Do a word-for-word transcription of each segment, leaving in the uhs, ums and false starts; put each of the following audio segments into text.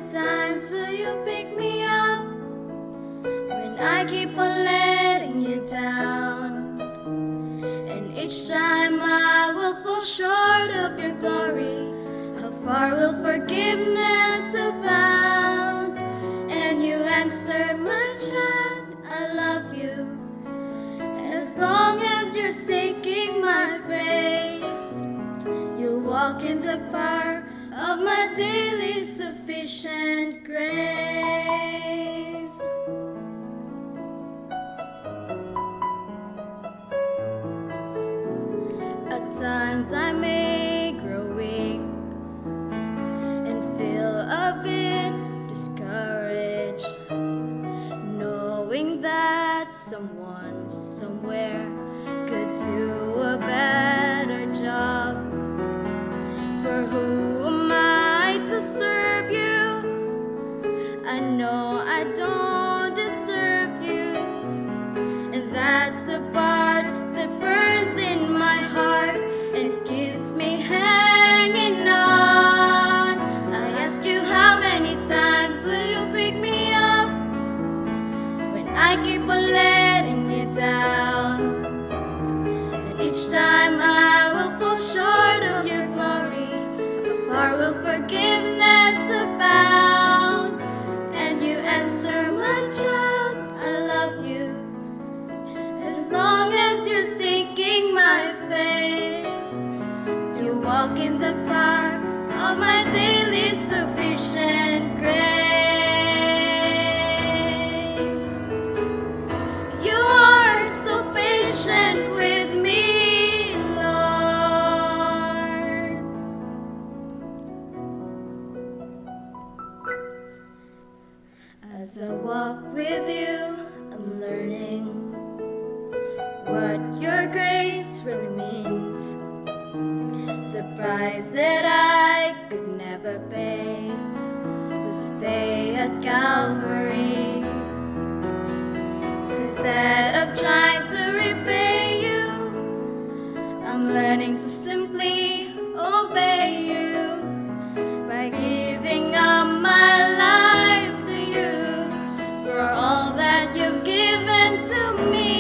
times will you pick me up when I keep on letting you down? And each time I will fall short of your glory, how far will forgiveness abound? And you answer, my child, I love you. As long as you're seeking my face, you'll walk in the power of my daily sufficient grace. At times I may grow weak and feel a bit discouraged, knowing that someone somewhere could do a better job. For who am I to serve you? I know I don't deserve you, and that's the part that burns in my heart and keeps me hanging on. I ask you, how many times will you pick me up when I keep on letting you down? And each time I will fall short of your glory, how far will forgiveness abound? And you answer, my child, I love you. As long as you're seeking my face, you walk in the power of my daily sufficient grace. You are so patient with me, Lord. As I walk with you, I'm learning what your grace really means. The price that I could never pay was paid at Calvary. So instead of trying to repay you, I'm learning to simply obey you by giving up my life to you for all that you've given to me.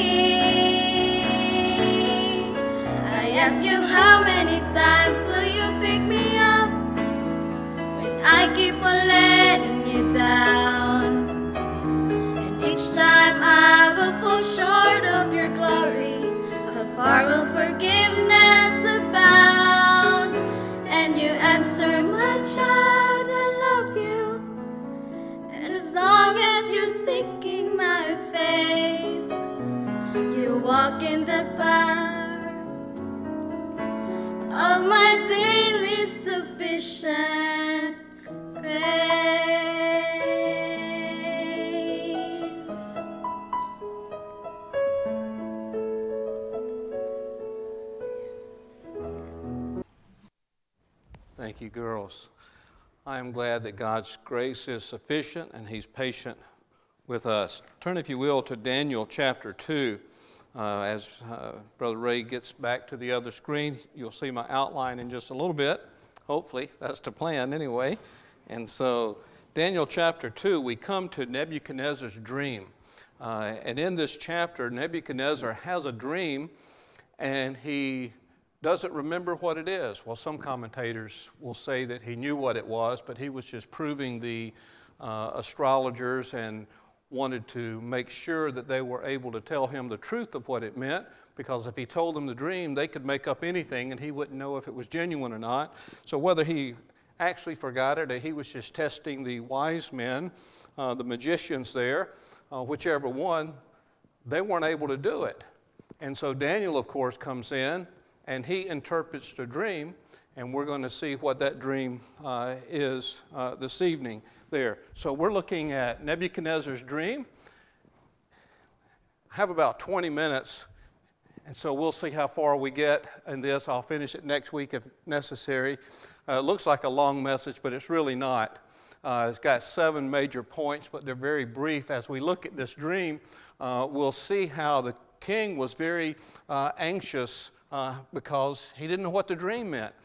I ask you, how many times will you pick me up when I keep on letting you down? And each time I will fall short of your glory, how far will forgiveness abound? And you answer, my child, I love you. And as long as you're seeking my face, you walk in the power of my daily sufficient grace. Thank you, girls. I am glad that God's grace is sufficient and He's patient with us. Turn, if you will, to Daniel chapter two. Uh, as uh, Brother Ray gets back to the other screen, you'll see my outline in just a little bit. Hopefully, that's the plan anyway. And so, Daniel chapter two, we come to Nebuchadnezzar's dream. Uh, and in this chapter, Nebuchadnezzar has a dream, and he doesn't remember what it is. Well, some commentators will say that he knew what it was, but he was just proving the uh, astrologers and wanted to make sure that they were able to tell him the truth of what it meant, because if he told them the dream, they could make up anything and he wouldn't know if it was genuine or not. So whether he actually forgot it or he was just testing the wise men, uh, the magicians there, uh, whichever one, they weren't able to do it. And so Daniel, of course, comes in and he interprets the dream, and we're going to see what that dream uh, is uh, this evening there. So we're looking at Nebuchadnezzar's dream. I have about twenty minutes, and so we'll see how far we get in this. I'll finish it next week if necessary. Uh, it looks like a long message, but it's really not. Uh, it's got seven major points, but they're very brief. As we look at this dream, uh, we'll see how the king was very uh, anxious uh, because he didn't know what the dream meant.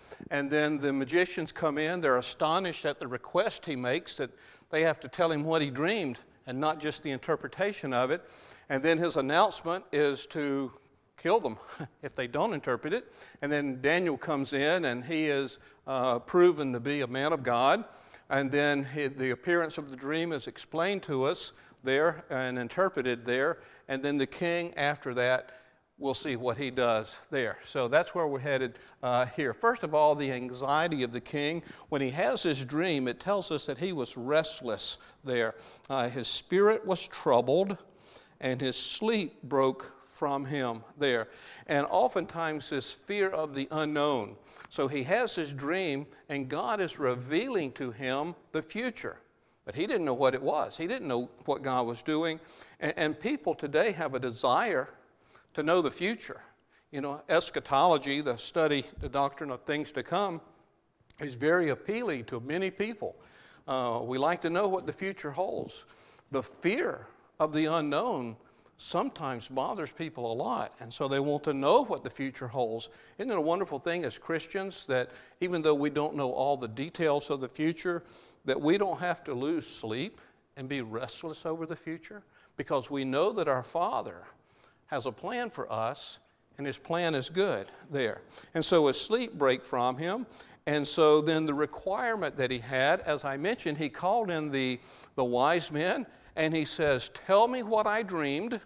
And then the magicians come in. They're astonished at the request he makes, that they have to tell him what he dreamed and not just the interpretation of it. And then his announcement is to kill them if they don't interpret it. And then Daniel comes in, and he is uh, proven to be a man of God. And then he, the appearance of the dream is explained to us there and interpreted there. And then the king, after that, we'll see what he does there. So that's where we're headed uh, here. First of all, the anxiety of the king. When he has his dream, it tells us that he was restless there. Uh, his spirit was troubled, and his sleep broke from him there. And oftentimes this fear of the unknown. So he has his dream, and God is revealing to him the future. But he didn't know what it was. He didn't know what God was doing. And, and people today have a desire to know the future. You know, eschatology, the study, the doctrine of things to come, is very appealing to many people. Uh, we like to know what the future holds. The fear of the unknown sometimes bothers people a lot, and so they want to know what the future holds. Isn't it a wonderful thing as Christians that even though we don't know all the details of the future, that we don't have to lose sleep and be restless over the future, because we know that our Father has a plan for us, and his plan is good there. And so his sleep break from him, and so then the requirement that he had, as I mentioned, he called in the, the wise men, and he says, tell me what I dreamed,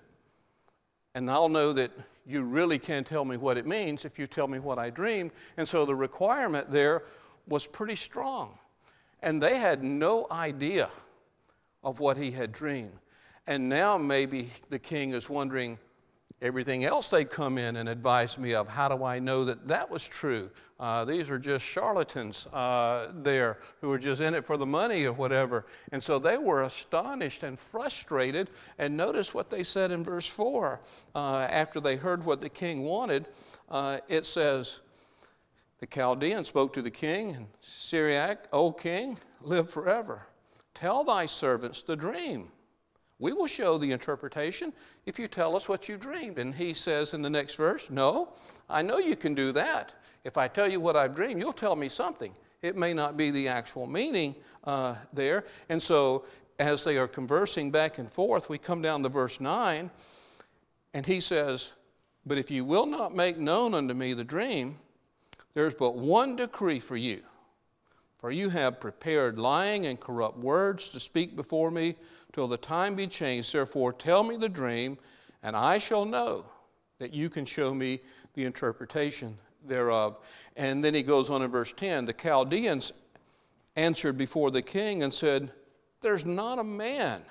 and I'll know that you really can tell me what it means if you tell me what I dreamed. And so the requirement there was pretty strong. And they had no idea of what he had dreamed. And now maybe the king is wondering, everything else they come in and advise me of, how do I know that that was true? Uh, these are just charlatans uh, there who are just in it for the money or whatever. And so they were astonished and frustrated. And notice what they said in verse four. Uh, after they heard what the king wanted, uh, it says, the Chaldean spoke to the king, and Syriac, O king, live forever. Tell thy servants the dream. We will show the interpretation if you tell us what you dreamed. And he says in the next verse, no, I know you can do that. If I tell you what I've dreamed, you'll tell me something. It may not be the actual meaning uh, there. And so as they are conversing back and forth, we come down to verse nine, and he says, but if you will not make known unto me the dream, there's but one decree for you. For you have prepared lying and corrupt words to speak before me till the time be changed. Therefore tell me the dream, and I shall know that you can show me the interpretation thereof. And then he goes on in verse ten. The Chaldeans answered before the king and said, there's not a man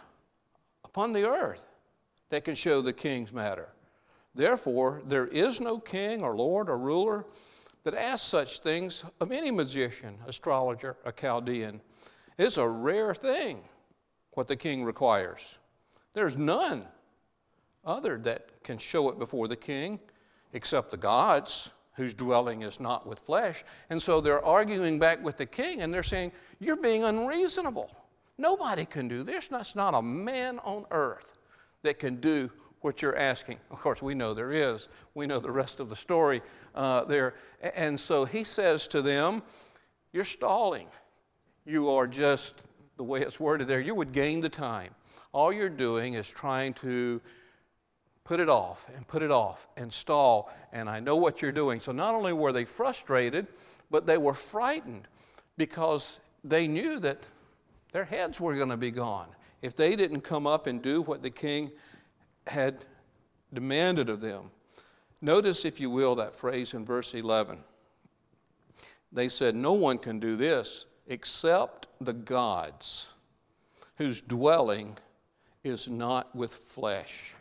upon the earth that can show the king's matter. Therefore there is no king or lord or ruler that asks such things of any magician, astrologer, or Chaldean. It's a rare thing what the king requires. There's none other that can show it before the king except the gods, whose dwelling is not with flesh. And so they're arguing back with the king, and they're saying, you're being unreasonable. Nobody can do this. There's not a man on earth that can do what you're asking. Of course, we know there is. We know the rest of the story uh, there. And so he says to them, you're stalling. You are just, the way it's worded there, you would gain the time. All you're doing is trying to put it off and put it off and stall. And I know what you're doing. So not only were they frustrated, but they were frightened because they knew that their heads were going to be gone if they didn't come up and do what the king had demanded of them. Notice, if you will, that phrase in verse eleven. They said, no one can do this except the gods, whose dwelling is not with flesh.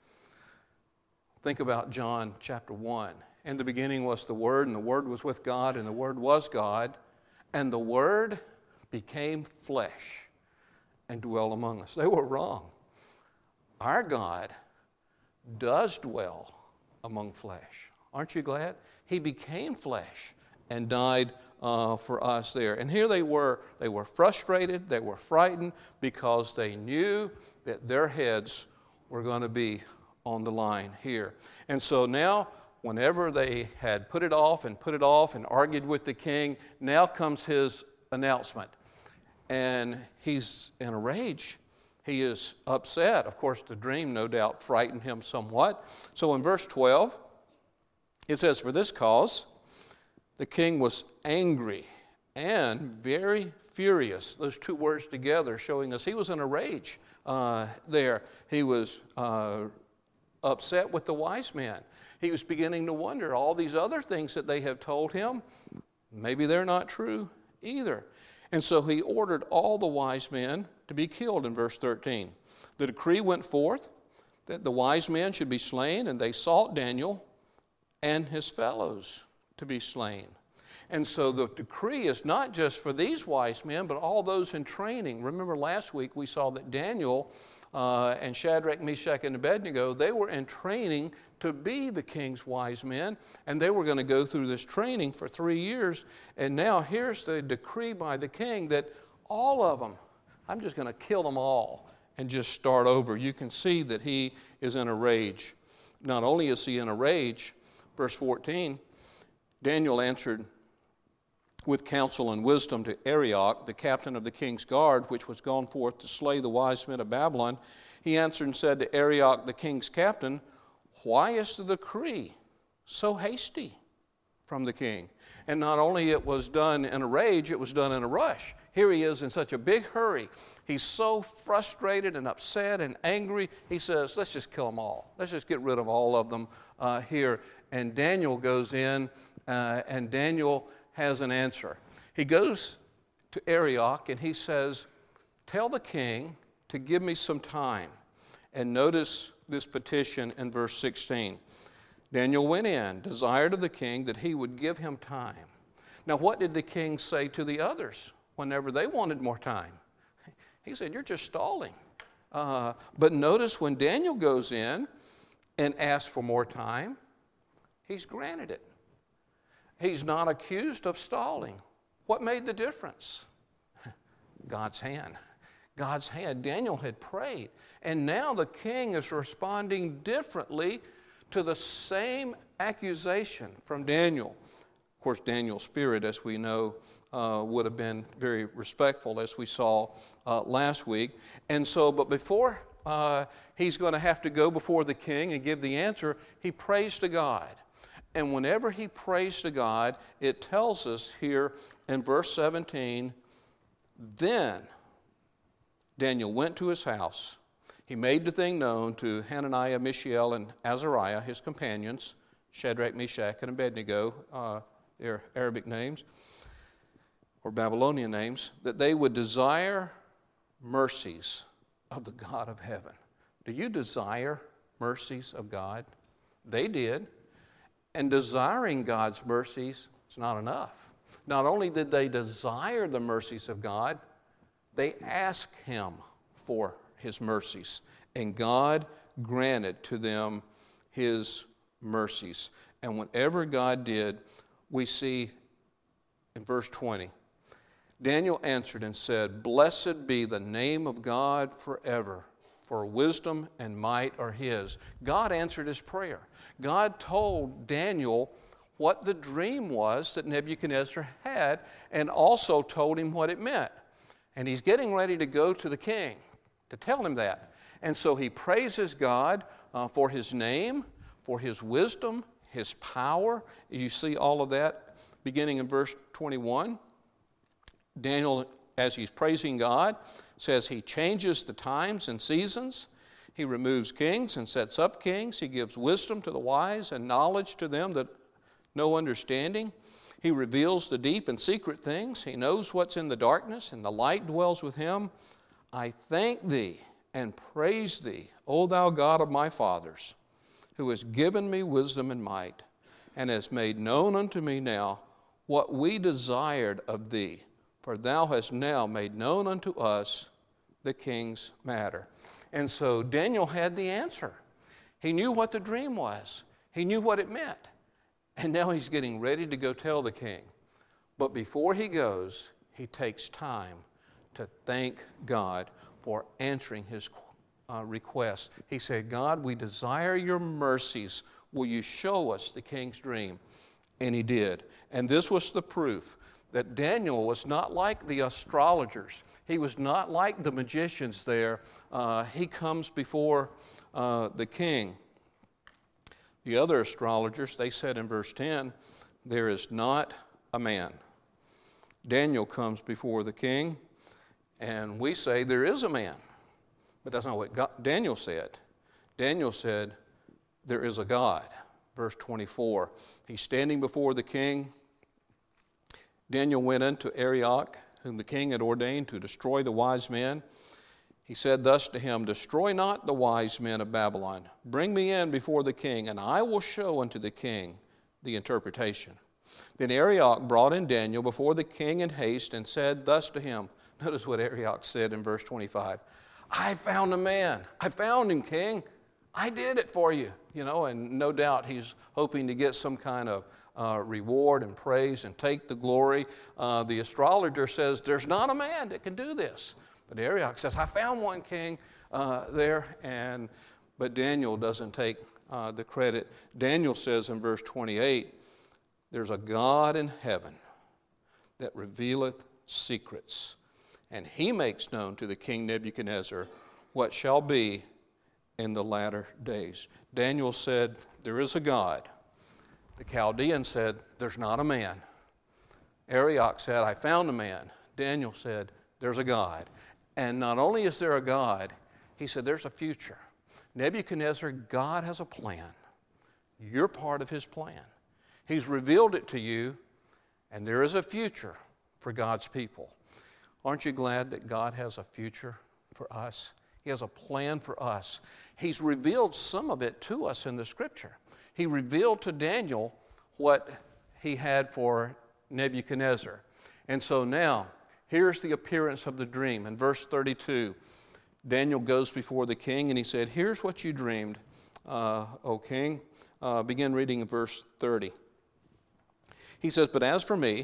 Think about John chapter one. In the beginning was the Word, and the Word was with God, and the Word was God, and the Word became flesh and dwelt among us. They were wrong. Our God does dwell among flesh. Aren't you glad? He became flesh and died uh, for us there. And here they were. They were frustrated. They were frightened because they knew that their heads were going to be on the line here. And so now whenever they had put it off and put it off and argued with the king, now comes his announcement. And he's in a rage. He is upset. Of course, the dream no doubt frightened him somewhat. So in verse twelve, it says, "For this cause the king was angry and very furious." Those two words together showing us he was in a rage uh, there. He was uh, upset with the wise men. He was beginning to wonder, all these other things that they have told him, maybe they're not true either. And so he ordered all the wise men to be killed in verse thirteen. The decree went forth that the wise men should be slain, and they sought Daniel and his fellows to be slain. And so the decree is not just for these wise men, but all those in training. Remember last week we saw that Daniel uh, and Shadrach, Meshach, and Abednego, they were in training to be the king's wise men, and they were going to go through this training for three years. And now here's the decree by the king that all of them, I'm just going to kill them all and just start over. You can see that he is in a rage. Not only is he in a rage, verse fourteen, Daniel answered with counsel and wisdom to Arioch, the captain of the king's guard, which was gone forth to slay the wise men of Babylon. He answered and said to Arioch, the king's captain, "Why is the decree so hasty from the king?" And not only it was done in a rage, it was done in a rush. Here he is in such a big hurry. He's so frustrated and upset and angry. He says, let's just kill them all. Let's just get rid of all of them uh, here. And Daniel goes in, uh, and Daniel has an answer. He goes to Arioch and he says, tell the king to give me some time. And notice this petition in verse sixteen. Daniel went in, desired of the king that he would give him time. Now, what did the king say to the others whenever they wanted more time? He said, you're just stalling. Uh, but notice when Daniel goes in and asks for more time, he's granted it. He's not accused of stalling. What made the difference? God's hand. God's hand. Daniel had prayed. And now the king is responding differently to the same accusation from Daniel. Of course, Daniel's spirit, as we know, uh, would have been very respectful, as we saw uh, last week. And so, but before uh, he's going to have to go before the king and give the answer, he prays to God. And whenever he prays to God, it tells us here in verse seventeen, then Daniel went to his house. He made the thing known to Hananiah, Mishael, and Azariah, his companions, Shadrach, Meshach, and Abednego, uh, their Arabic names, or Babylonian names, that they would desire mercies of the God of heaven. Do you desire mercies of God? They did. And desiring God's mercies is not enough. Not only did they desire the mercies of God, they asked him for his mercies. And God granted to them his mercies. And whenever God did, we see in verse twenty, Daniel answered and said, blessed be the name of God forever, for wisdom and might are his. God answered his prayer. God told Daniel what the dream was that Nebuchadnezzar had, and also told him what it meant. And he's getting ready to go to the king to tell him that. And so he praises God uh, for his name, for his wisdom, his power. You see all of that beginning in verse twenty-one. Daniel, as he's praising God, says he changes the times and seasons. He removes kings and sets up kings. He gives wisdom to the wise and knowledge to them that know understanding. He reveals the deep and secret things. He knows what's in the darkness, and the light dwells with him. I thank thee and praise thee, O thou God of my fathers, who has given me wisdom and might, and has made known unto me now what we desired of thee. For thou hast now made known unto us the king's matter. And so Daniel had the answer. He knew what the dream was. He knew what it meant. And now he's getting ready to go tell the king. But before he goes, he takes time to thank God for answering his uh, request. He said, God, we desire your mercies will you show us the king's dream? And he did. And this was the proof that Daniel was not like the astrologers. He was not like the magicians there. Uh, he comes before uh, the king. The other astrologers, they said in verse ten, there is not a man. Daniel comes before the king, and we say there is a man. But that's not what God, Daniel said. Daniel said there is a God. Verse twenty-four, he's standing before the king. Daniel went unto Arioch, whom the king had ordained to destroy the wise men. He said thus to him, destroy not the wise men of Babylon. Bring me in before the king, and I will show unto the king the interpretation. Then Arioch brought in Daniel before the king in haste and said thus to him. Notice what Arioch said in verse twenty-five. I found a man. I found him, king. I did it for you. You know, and no doubt he's hoping to get some kind of uh, reward and praise and take the glory. Uh, the astrologer says, there's not a man that can do this. But Arioch says, I found one, king, uh, there. And but Daniel doesn't take uh, the credit. Daniel says in verse twenty-eight, there's a God in heaven that revealeth secrets, and he makes known to the king Nebuchadnezzar what shall be in the latter days. Daniel said, there is a God. The Chaldean said, there's not a man. Arioch said, I found a man. Daniel said, there's a God. And not only is there a God, he said, there's a future. Nebuchadnezzar, God has a plan. You're part of his plan. He's revealed it to you, and there is a future for God's people. Aren't you glad that God has a future for us? He has a plan for us. He's revealed some of it to us in the Scripture. He revealed to Daniel what he had for Nebuchadnezzar. And so now, here's the appearance of the dream. In verse thirty-two, Daniel goes before the king and he said, here's what you dreamed, uh, O king. Uh, begin reading in verse thirty. He says, but as for me,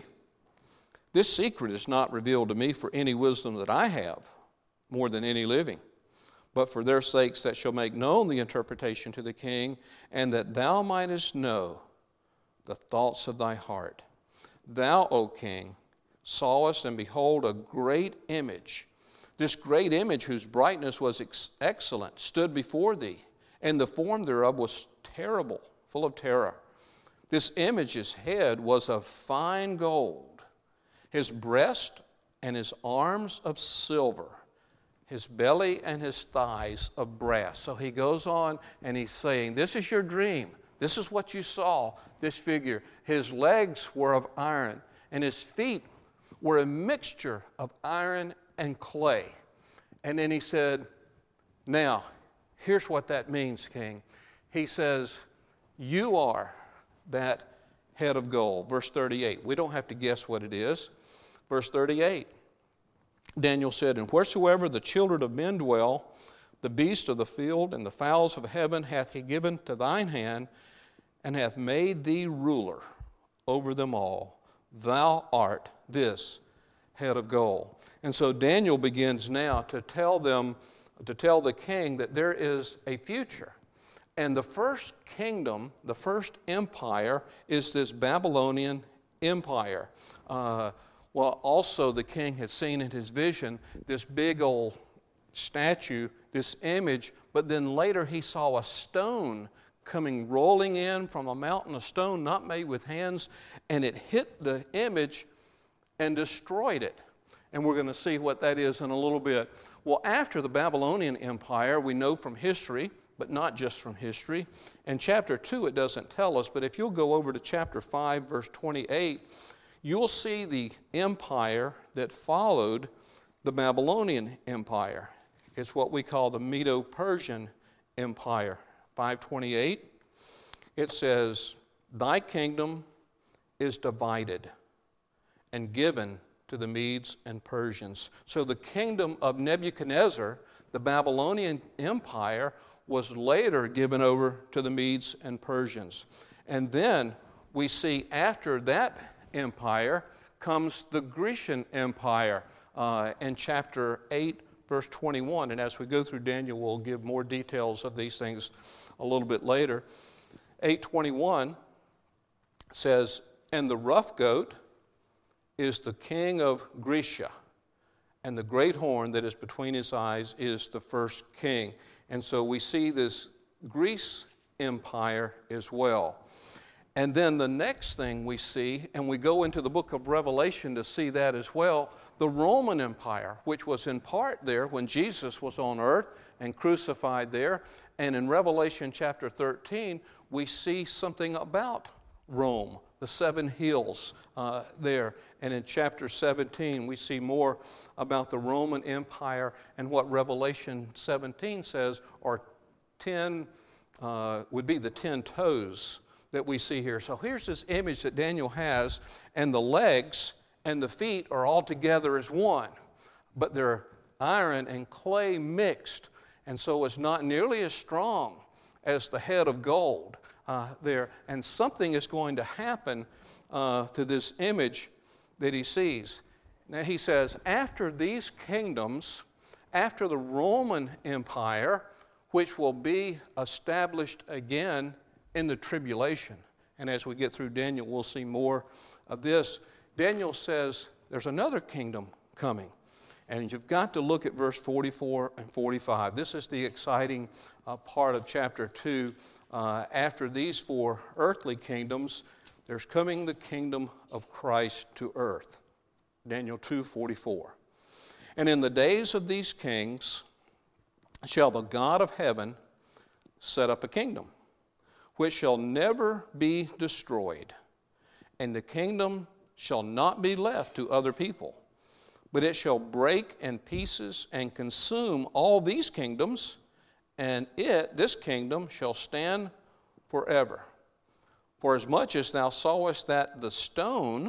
this secret is not revealed to me for any wisdom that I have, more than any living, but for their sakes that shall make known the interpretation to the king, and that thou mightest know the thoughts of thy heart. Thou, O king, sawest, and behold, a great image. This great image, whose brightness was ex- excellent, stood before thee, and the form thereof was terrible, full of terror. This image's head was of fine gold, his breast and his arms of silver, his belly and his thighs of brass. So he goes on and he's saying, this is your dream. This is what you saw, this figure. His legs were of iron, and his feet were a mixture of iron and clay. And then he said, now, here's what that means, king. He says, you are that head of gold. Verse thirty-eight. We don't have to guess what it is. Verse thirty-eight. Daniel said, and wheresoever the children of men dwell, the beasts of the field and the fowls of heaven hath he given to thine hand, and hath made thee ruler over them all. Thou art this head of gold. And so Daniel begins now to tell them, to tell the king that there is a future. And the first kingdom, the first empire, is this Babylonian empire. Uh, well, also the king had seen in his vision this big old statue, this image, but then later he saw a stone coming rolling in from a mountain, a stone not made with hands, and it hit the image and destroyed it. And we're going to see what that is in a little bit. Well, after the Babylonian Empire, we know from history, but not just from history. In chapter two, it doesn't tell us, but if you'll go over to chapter five, verse twenty-eight, you'll see the empire that followed the Babylonian Empire. It's what we call the Medo-Persian Empire. five twenty-eight, it says, thy kingdom is divided and given to the Medes and Persians. So the kingdom of Nebuchadnezzar, the Babylonian Empire, was later given over to the Medes and Persians. And then we see after that empire comes the Grecian Empire uh, in chapter eight, verse twenty-one. And as we go through Daniel, we'll give more details of these things a little bit later. eight twenty-one says, and the rough goat is the king of Grecia, and the great horn that is between his eyes is the first king. And so we see this Greece empire as well. And then the next thing we see, and we go into the book of Revelation to see that as well, the Roman Empire, which was in part there when Jesus was on earth and crucified there. And in Revelation chapter thirteen, we see something about Rome, the seven hills uh, there. And in chapter seventeen, we see more about the Roman Empire and what Revelation seventeen says are ten, uh, would be the ten toes that we see here. So here's this image that Daniel has, and the legs and the feet are all together as one, but they're iron and clay mixed, and so it's not nearly as strong as the head of gold uh, there. And something is going to happen uh, to this image that he sees. Now he says, after these kingdoms, after the Roman Empire, which will be established again in the tribulation. And as we get through Daniel, we'll see more of this. Daniel says there's another kingdom coming. And you've got to look at verse forty-four and forty-five. This is the exciting uh, part of chapter two. Uh, after these four earthly kingdoms, there's coming the kingdom of Christ to earth. Daniel two forty-four. And in the days of these kings shall the God of heaven set up a kingdom, which shall never be destroyed, and the kingdom shall not be left to other people, but it shall break in pieces and consume all these kingdoms, and it, this kingdom, shall stand forever. For as much as thou sawest that the stone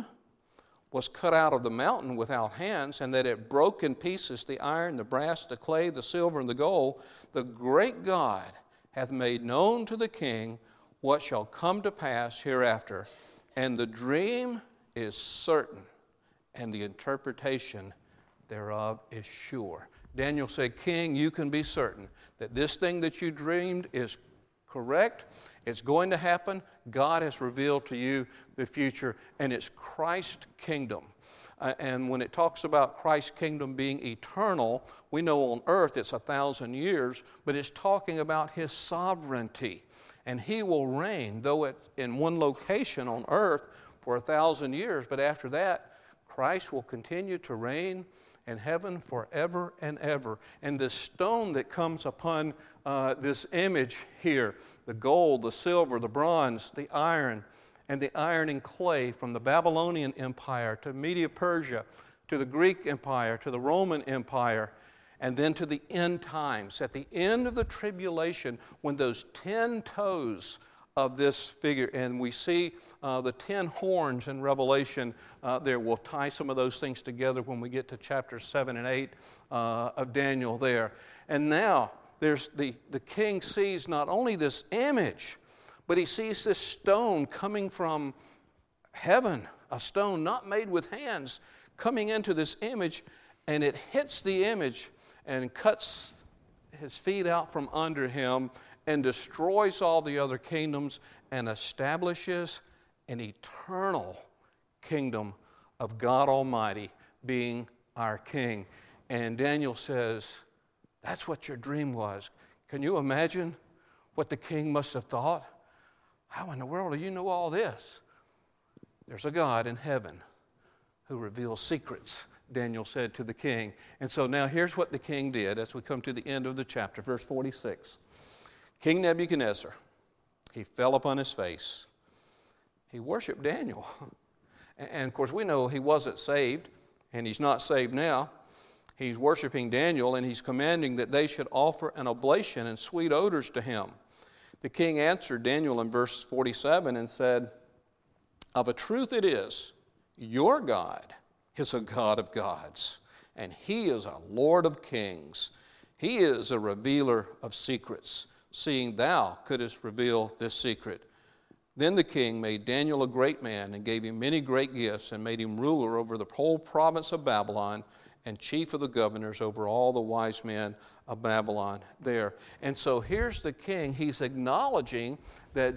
was cut out of the mountain without hands, and that it broke in pieces the iron, the brass, the clay, the silver, and the gold, the great God hath made known to the king what shall come to pass hereafter. And the dream is certain, and the interpretation thereof is sure. Daniel said, King, you can be certain that this thing that you dreamed is correct. It's going to happen. God has revealed to you the future, and it's Christ's kingdom. Uh, and when it talks about Christ's kingdom being eternal, we know on earth it's a thousand years, but it's talking about his sovereignty. And he will reign, though it's in one location on earth for a thousand years, but after that, Christ will continue to reign in heaven forever and ever. And the stone that comes upon uh, this image here, the gold, the silver, the bronze, the iron, and the iron and clay from the Babylonian Empire to Media-Persia, to the Greek Empire, to the Roman Empire, and then to the end times. At the end of the tribulation, when those ten toes of this figure, and we see uh, the ten horns in Revelation, uh, there we'll tie some of those things together when we get to chapters seven and eight uh, of Daniel there. And now, there's the, the king sees not only this image, but he sees this stone coming from heaven, a stone not made with hands, coming into this image, and it hits the image and cuts his feet out from under him and destroys all the other kingdoms and establishes an eternal kingdom of God Almighty being our king. And Daniel says, that's what your dream was. Can you imagine what the king must have thought? How in the world do you know all this? There's a God in heaven who reveals secrets, Daniel said to the king. And so now here's what the king did as we come to the end of the chapter, verse forty-six. King Nebuchadnezzar, he fell upon his face. He worshiped Daniel. And of course, we know he wasn't saved, and he's not saved now. He's worshiping Daniel, and he's commanding that they should offer an oblation and sweet odors to him. The king answered Daniel in verse forty-seven and said, of a truth it is, your God is a God of gods, and he is a Lord of kings. He is a revealer of secrets, seeing thou couldst reveal this secret. Then the king made Daniel a great man and gave him many great gifts and made him ruler over the whole province of Babylon and chief of the governors over all the wise men of Babylon there. And so here's the king. He's acknowledging that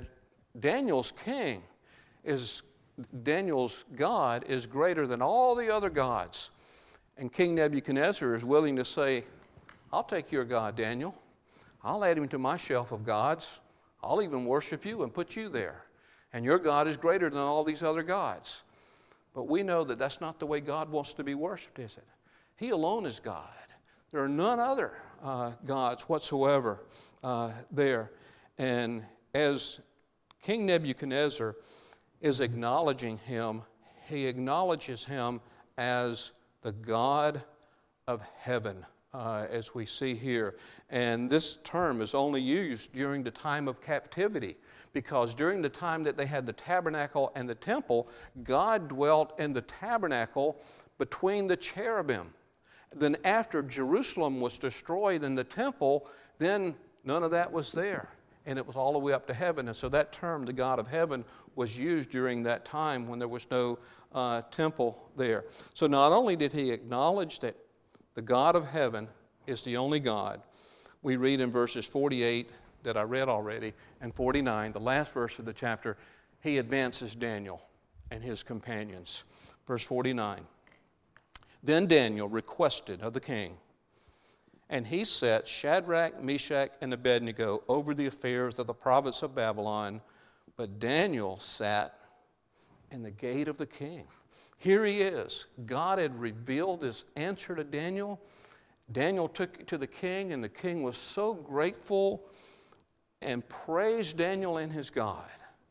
Daniel's king is, Daniel's God is greater than all the other gods. And King Nebuchadnezzar is willing to say, I'll take your God, Daniel. I'll add him to my shelf of gods. I'll even worship you and put you there. And your God is greater than all these other gods. But we know that that's not the way God wants to be worshiped, is it? He alone is God. There are none other uh, gods whatsoever uh, there. And as King Nebuchadnezzar is acknowledging him, he acknowledges him as the God of heaven, uh, as we see here. And this term is only used during the time of captivity, because during the time that they had the tabernacle and the temple, God dwelt in the tabernacle between the cherubim. Then after Jerusalem was destroyed in the temple, then none of that was there. And it was all the way up to heaven. And so that term, the God of heaven, was used during that time when there was no uh, temple there. So not only did he acknowledge that the God of heaven is the only God, we read in verses forty-eight that I read already, and forty-nine, the last verse of the chapter, he advances Daniel and his companions. Verse forty-nine, then Daniel requested of the king, and he set Shadrach, Meshach, and Abednego over the affairs of the province of Babylon, but Daniel sat in the gate of the king. Here he is. God had revealed his answer to Daniel. Daniel took it to the king, and the king was so grateful and praised Daniel and his God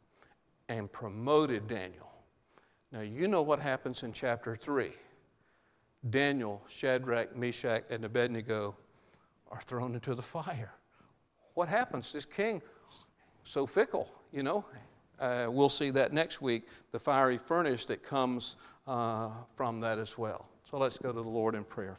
and promoted Daniel. Now, you know what happens in chapter three. Daniel, Shadrach, Meshach, and Abednego are thrown into the fire. What happens? This king, so fickle, you know. Uh, we'll see that next week, the fiery furnace that comes uh, from that as well. So let's go to the Lord in prayer.